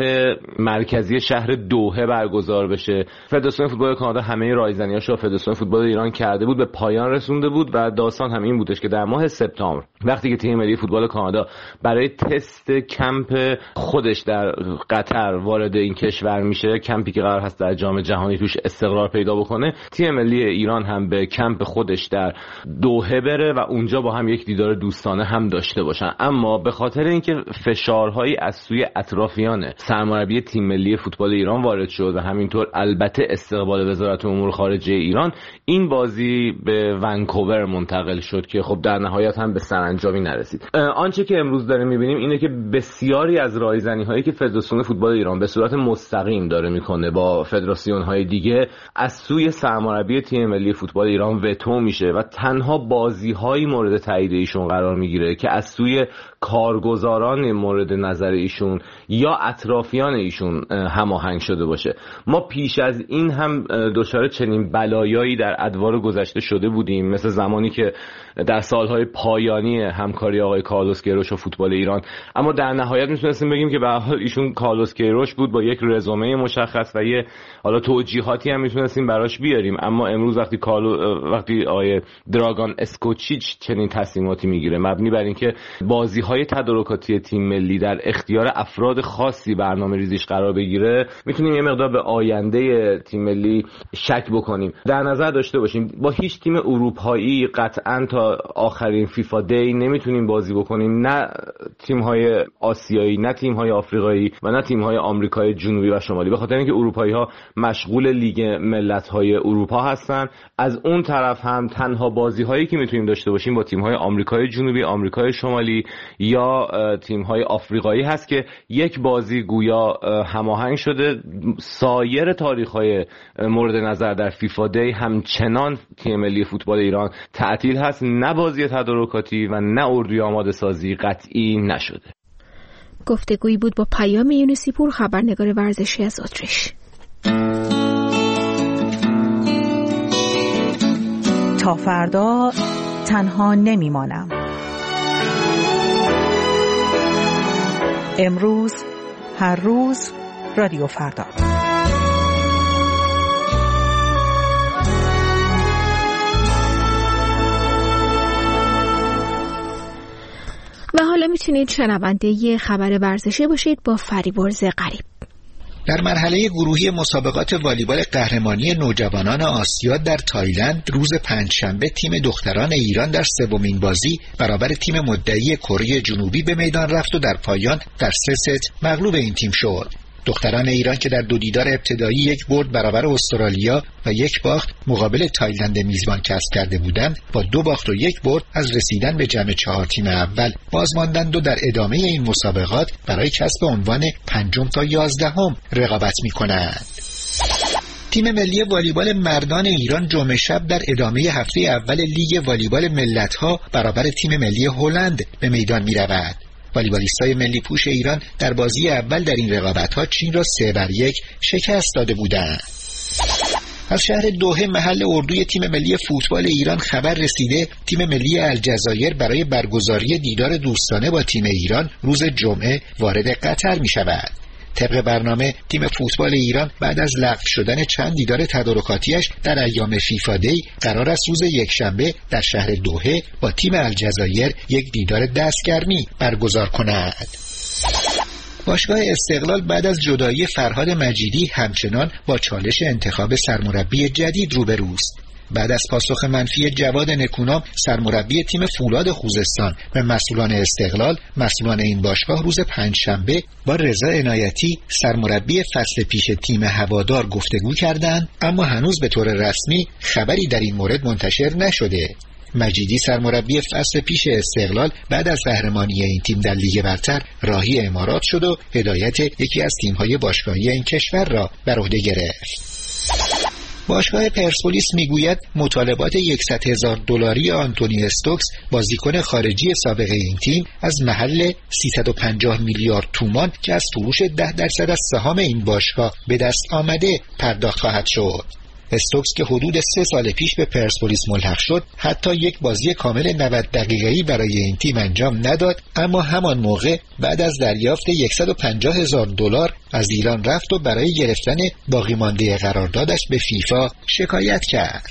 مرکزی شهر دوحه برگزار بشه. فدراسیون فوتبال کانادا همه رایزنی‌هاش رو فدراسیون فوتبال ایران کرده بود، به پایان رسونده بود و داستان هم این بودش که در ماه سپتامبر وقتی که تیم ملی فوتبال کانادا برای تست کمپ خودش در قطر وارد این کشور میشه، کمپی که قرار هست در جام جهانی توش استقرار پیدا بکنه، تیم ملی ایران هم به کمپ خودش در دوحه بره و اونجا با هم یک دیدار دوستانه هم داشته باشن. اما به خاطر اینکه فشارهایی از سوی اطرافیان سرمربی تیم ملی فوتبال ایران وارد شد و همینطور البته استقبال وزارت امور خارجه ایران، این بازی به ونکوور منتقل شد که خب در نهایت هم به سرانجامی نرسید. آنچه که امروز داریم میبینیم اینه که بسیاری از رایزنی هایی که فدراسیون فوتبال ایران به صورت مستقیم داره میکنه با فدراسیون های دیگه از سوی سرمربی تیم ملی فوتبال ایران وتو میشه و تنها بازی‌های مورد تایید ایشون قرار میگیره که از سوی کارگزاران مورد نظر ایشون یا اطرافیان ایشون هماهنگ شده باشه. ما پیش از این هم دچار چنین بلایایی در ادوار گذشته شده بودیم، مثل زمانی که در سالهای پایانی همکاری آقای کارلوس کیروش و فوتبال ایران، اما در نهایت میتونستیم بگیم که به هر حال ایشون کارلوس کیروش بود با یک رزومه مشخص و یه حالا توجیهاتی هم میتونستیم براش بیاریم. اما امروز وقتی کارلو وقتی آقای دراگان اسکوچیچ چنین تصمیماتی میگیره مبنی بر اینکه بازی‌های تدارکاتی تیم ملی در اختیار افراد خاصی برنامه ریزیش قرار بگیره، میتونیم یه مقدار به آینده تیم ملی شک بکنیم. در نظر داشته باشیم با هیچ تیم اروپایی قطعاً تا آخرین فیفا دی نمیتونیم بازی بکنیم، نه تیم‌های آسیایی آسیایی، نه تیم‌های آفریقایی و نه تیم‌های آمریکای جنوبی و شمالی، به خاطر اینکه اروپایی‌ها مشغول لیگ ملت‌های اروپا هستن. از اون طرف هم تنها بازی‌هایی که میتونیم داشته باشیم با تیم‌های آمریکای جنوبی، آمریکای شمالی یا تیم‌های آفریقایی هست که یک بازی گویا هماهنگ شده. سایر تاریخ‌های مورد نظر در فیفا دی همچنان تیم ملی فوتبال ایران تعطیل هست، نه بازی تدارکاتی و نه اردوی آماده سازی قطعی نشده. گفتگویی بود با پیام یونسی پور، خبرنگار ورزشی از اتریش. تا فردا تنها نمیمانم. امروز، هر روز، رادیو فردا. و حالا میتونید شنونده خبر ورزشی باشید با فریبرز غریب. در مرحله گروهی مسابقات والیبال قهرمانی نوجوانان آسیا در تایلند روز پنجشنبه تیم دختران ایران در سومین بازی برابر تیم مدعی کره جنوبی به میدان رفت و در پایان در سه ست مغلوب این تیم شد. دختران ایران که در دو دیدار ابتدایی یک برد برابر استرالیا و یک باخت مقابل تایلند میزبان کسب کرده بودند، با دو باخت و یک برد از رسیدن به جمع چهار تیم اول باز ماندند و در ادامه این مسابقات برای کسب عنوان پنجم تا یازدهم رقابت می‌کنند. تیم ملی والیبال مردان ایران جمعه شب در ادامه هفته اول لیگ والیبال ملت‌ها برابر تیم ملی هلند به میدان می‌رود. والیبالیستای ملی پوش ایران در بازی اول در این رقابت‌ها چین را سه بر یک شکست داده بودند. از شهر دوحه محل اردوی تیم ملی فوتبال ایران خبر رسیده تیم ملی الجزایر برای برگزاری دیدار دوستانه با تیم ایران روز جمعه وارد قطر می‌شود. طبق برنامه تیم فوتبال ایران بعد از لغو شدن چند دیدار تدارکاتیش در ایام فیفا دی قرار است روز یکشنبه در شهر دوحه با تیم الجزایر یک دیدار دستگرمی برگزار کند. باشگاه استقلال بعد از جدایی فرهاد مجیدی همچنان با چالش انتخاب سرمربی جدید روبروست. بعد از پاسخ منفی جواد نکونام سرمربی تیم فولاد خوزستان و مسئولان استقلال، مسئولان این باشگاه روز پنجشنبه با رضا عنایتی سرمربی فصل پیش تیم هوادار گفتگو کردند، اما هنوز به طور رسمی خبری در این مورد منتشر نشده. مجیدی سرمربی فصل پیش استقلال بعد از قهرمانی این تیم در لیگ برتر راهی امارات شد و هدایت یکی از تیم‌های باشگاهی این کشور را بر عهده گرفت. باشگاه پرسپولیس میگوید مطالبات صد هزار دلاری آنتونی استوکس بازیکن خارجی سابق این تیم از محل سیصد و پنجاه میلیارد تومان که از فروش ده درصد از سهام این باشگاه به دست آمده پرداخت خواهد شد. استوکس که حدود سه سال پیش به پرسپولیس ملحق شد حتی یک بازی کامل نود دقیقه‌ای برای این تیم انجام نداد، اما همان موقع بعد از دریافت صد و پنجاه هزار دلار از ایران رفت و برای گرفتن باقی مانده قراردادش به فیفا شکایت کرد.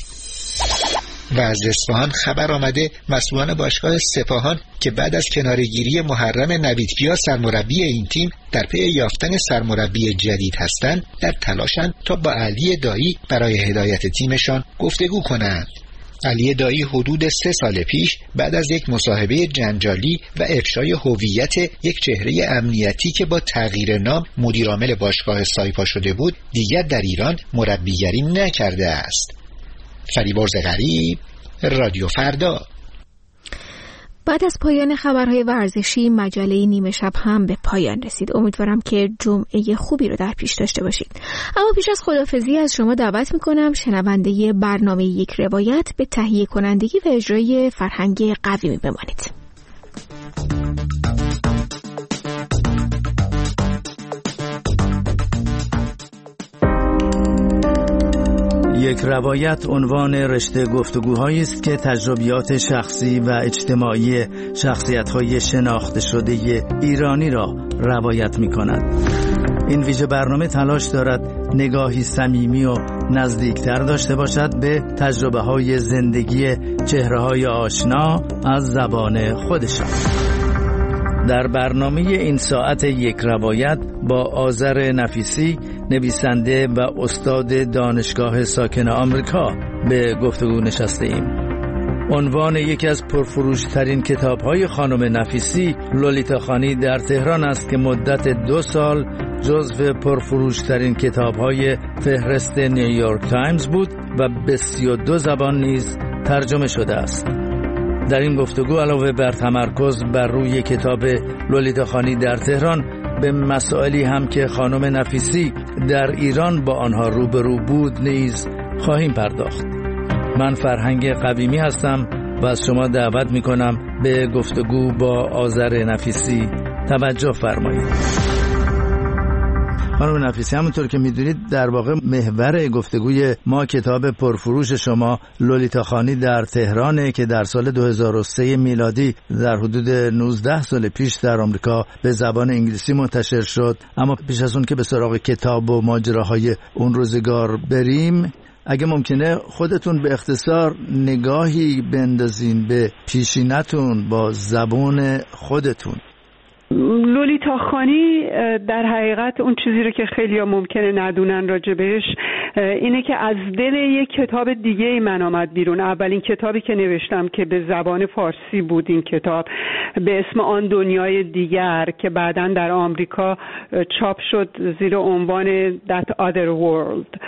و از اصفهان خبر آمده مسئولان باشگاه سپاهان که بعد از کناره‌گیری محرم نویدکیا سرمربی این تیم در پی یافتن سرمربی جدید هستند، در تلاشند تا با علی دایی برای هدایت تیمشان گفتگو کنند. علی دایی حدود سه سال پیش بعد از یک مصاحبه جنجالی و افشای هویت یک چهره امنیتی که با تغییر نام مدیرعامل باشگاه سایپا شده بود، دیگر در ایران مربیگری نکرده است. فریبرز غریب، رادیو فردا. بعد از پایان خبرهای ورزشی مجله نیمه شب هم به پایان رسید. امیدوارم که جمعه خوبی رو در پیش داشته باشید. اما پیش از خداحافظی از شما دعوت میکنم شنونده برنامه یک روایت به تهیه کنندگی و اجرای فرهنگ قویمی بمانید. یک روایت عنوان رشته گفتگوهایی است که تجربیات شخصی و اجتماعی شخصیت‌های شناخته شده ایرانی را روایت می‌کند. این ویژه برنامه تلاش دارد نگاهی صمیمی و نزدیکتر داشته باشد به تجربه‌های زندگی چهره‌های آشنا از زبان خودشان. در برنامه این ساعت یک روایت با آذر نفیسی نویسنده و استاد دانشگاه ساکن آمریکا به گفتگو نشسته ایم. عنوان یکی از پرفروشترین کتاب‌های خانم نفیسی لولیتا خانی در تهران است که مدت دو سال جزو پرفروشترین کتاب‌های فهرست نیویورک تایمز بود و به سی و دو زبان نیز ترجمه شده است. در این گفتگو علاوه بر تمرکز بر روی کتاب لولیتا خانی در تهران، به مسائلی هم که خانم نفیسی در ایران با آنها روبرو بود نیز خواهیم پرداخت. من فرهنگ قویمی هستم و از شما دعوت می کنم به گفتگو با آذر نفیسی توجه فرمایید. خانم نفیسی، همونطور که میدونید در واقع محور گفتگوی ما کتاب پرفروش شما لولیتا خانی در تهرانه که در سال دو هزار و سه میلادی در حدود نوزده سال پیش در آمریکا به زبان انگلیسی منتشر شد. اما پیش از اون که به سراغ کتاب و ماجراهای اون روزگار بریم، اگه ممکنه خودتون به اختصار نگاهی بندازین به پیشینتون با زبان خودتون. لولیتا خانی در حقیقت اون چیزی رو که خیلی ها ممکنه ندونن راجبش اینه که از دل یک کتاب دیگه ای من آمد بیرون. اولین کتابی که نوشتم که به زبان فارسی بود این کتاب به اسم آن دنیای دیگر که بعداً در آمریکا چاپ شد زیر عنوان That Other World.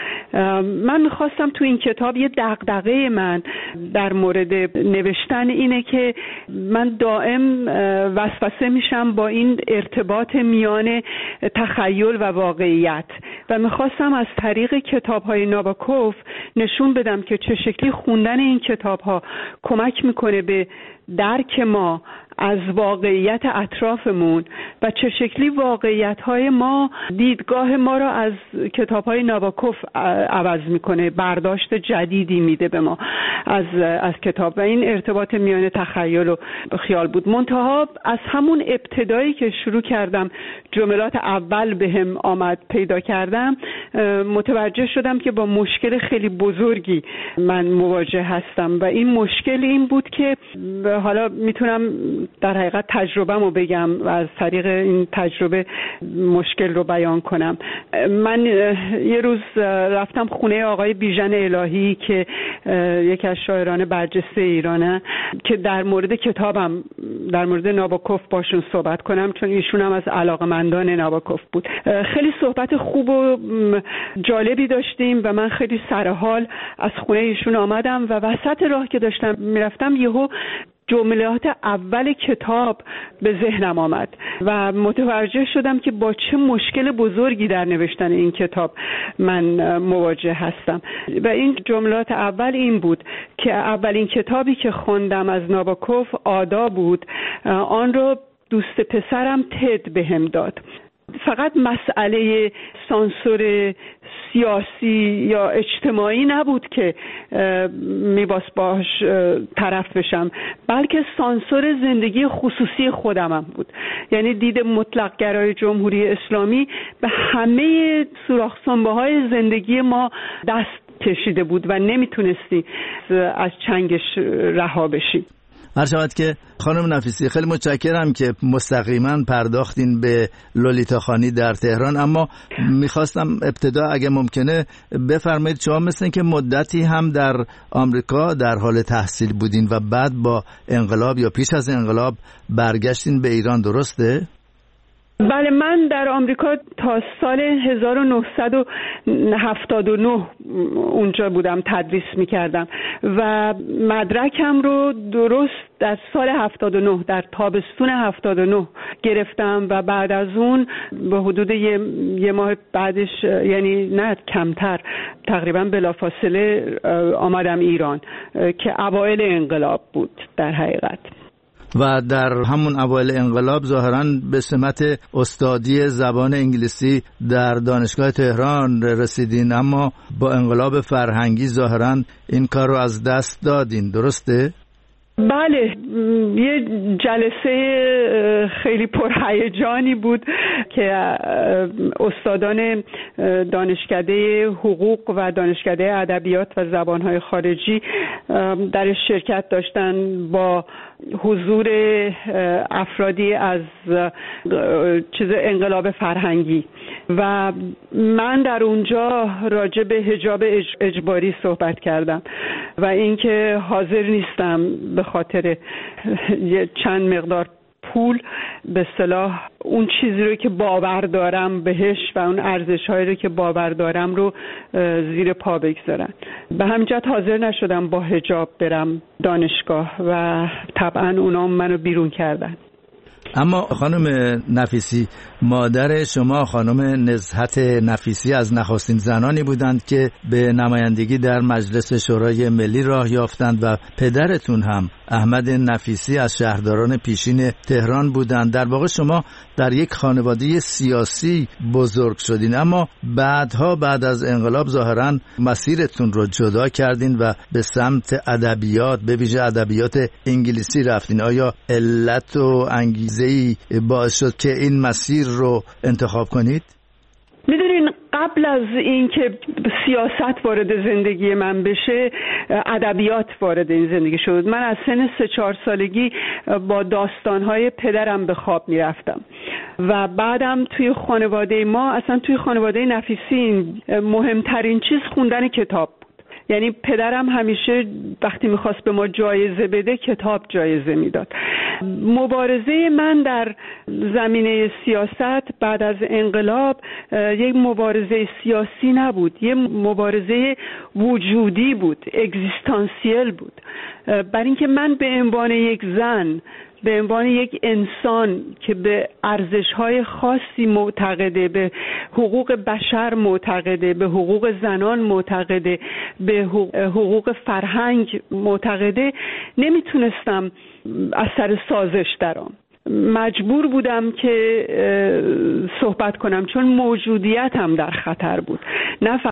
من میخواستم تو این کتاب یه دغدغه من در مورد نوشتن اینه که من دائم وسوسه میشم با این ارتباط میان تخیل و واقعیت و میخواستم از طریق کتاب‌های ناباکوف نشون بدم که چه شکلی خوندن این کتاب‌ها کمک میکنه به درک ما از واقعیت اطرافمون و چه شکلی واقعیت‌های ما دیدگاه ما را از کتاب‌های ناباکوف عوض میکنه، برداشت جدیدی میده به ما از از کتاب و این ارتباط میان تخیل و خیال بود. منتها از همون ابتدایی که شروع کردم جملات اول بهم آمد پیدا کردم متوجه شدم که با مشکل خیلی بزرگی من مواجه هستم و این مشکل این بود که حالا میتونم در حقیقت تجربه‌مو بگم و از طریق این تجربه مشکل رو بیان کنم. من یه روز رفتم خونه آقای بیژن الهی که یکی از شاعران برجسته ایرانه که در مورد کتابم در مورد ناباکوف باشون صحبت کنم چون ایشون هم از علاقه‌مندان ناباکوف بود. خیلی صحبت خوب و جالبی داشتیم و من خیلی سرحال از خونه ایشون آمدم و وسط راه که داشتم میرفتم یهو جملات اول کتاب به ذهنم آمد و متوجه شدم که با چه مشکل بزرگی در نوشتن این کتاب من مواجه هستم و این جملات اول این بود که اولین کتابی که خوندم از ناباکوف آدا بود، آن رو دوست پسرم تد بهم داد. فقط مسئله سانسور سیاسی یا اجتماعی نبود که میباس باش طرف بشم، بلکه سانسور زندگی خصوصی خودم هم بود. یعنی دید مطلق گرای جمهوری اسلامی به همه سوراخ سنبه های زندگی ما دست کشیده بود و نمیتونستی از چنگش رها بشی. هر شود که خانم نفیسی خیلی متشکرم که مستقیما پرداختین به لولیتا خانی در تهران، اما میخواستم ابتدا اگه ممکنه بفرمایید شما مثل این که مدتی هم در آمریکا در حال تحصیل بودین و بعد با انقلاب یا پیش از انقلاب برگشتین به ایران، درسته؟ بله، من در آمریکا تا سال هزار و نهصد و هفتاد و نه اونجا بودم، تدریس میکردم و مدرکم رو درست در سال هفتاد و نه در تابستون هفتاد و نه گرفتم و بعد از اون به حدود یه, یه ماه بعدش، یعنی نه کمتر، تقریبا بلافاصله آمدم ایران که اوایل انقلاب بود در حقیقت. و در همون اوایل انقلاب ظاهراً به سمت استادی زبان انگلیسی در دانشگاه تهران رسیدین، اما با انقلاب فرهنگی ظاهراً این کار رو از دست دادین، درسته؟ بله، یه جلسه خیلی پرهیجانی بود که استادان دانشکده حقوق و دانشکده ادبیات و زبانهای خارجی در شرکت داشتن با حضور افرادی از چیز انقلاب فرهنگی و من در اونجا راجع به حجاب اجباری صحبت کردم و اینکه حاضر نیستم به خاطر چند مقدار پول به اصطلاح اون چیزی رو که باور دارم بهش و اون ارزش‌هایی رو که باور دارم رو زیر پا بگذارن. به همین جهت حاضر نشدم با حجاب برم دانشگاه و طبعا اونا منو بیرون کردن. اما خانم نفیسی، مادر شما خانم نزهت نفیسی از نخستین زنانی بودند که به نمایندگی در مجلس شورای ملی راه یافتند و پدرتون هم احمد نفیسی از شهرداران پیشین تهران بودند. در واقع شما در یک خانواده سیاسی بزرگ شدین، اما بعدها بعد از انقلاب ظاهراً مسیرتون رو جدا کردین و به سمت ادبیات، به ویژه ادبیات انگلیسی رفتین. آیا علت و انگیزه‌ای باعث شد که این مسیر رو انتخاب کنید؟ میدونین قبل از اینکه سیاست وارد زندگی من بشه ادبیات وارد این زندگی شد. من از سن سه چهار سالگی با داستانهای پدرم به خواب میرفتم و بعدم توی خانواده ما، اصلا توی خانواده نفیسی مهمترین چیز خوندن کتاب بود. یعنی پدرم همیشه وقتی میخواست به ما جایزه بده کتاب جایزه میداد. مبارزه من در زمینه سیاست بعد از انقلاب یک مبارزه سیاسی نبود، یک مبارزه وجودی بود، اگزیستانسیل بود. برای اینکه من به عنوان یک زن، به عنوان یک انسان که به ارزش‌های خاصی معتقده، به حقوق بشر معتقده، به حقوق زنان معتقده، به حقوق فرهنگ معتقده، نمیتونستم از سر سازش درام. مجبور بودم که صحبت کنم چون موجودیتم در خطر بود. نه